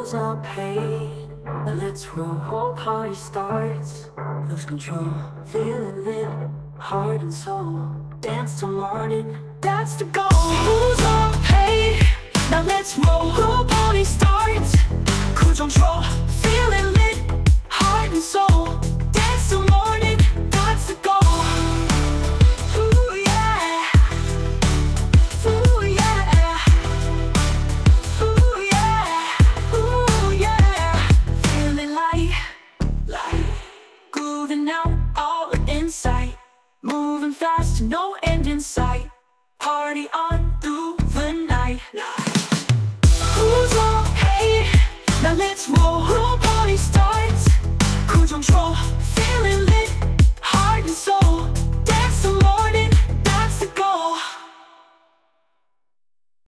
bills are paid. Let's roll, whole party starts. Lose control, feeling lit, heart and soul. Dance till morning, that's the goal. Bills are paid. Now let's roll, whole party starts. Cruise control, feeling lit, heart and soul. Dance till morning, that's the goal. Ooh yeah, ooh yeah, ooh yeah, ooh yeah. Feeling light, grooving out all in sight. Moving fast, no end in sight. Party on through the night. Who's all paid? Now let's roll.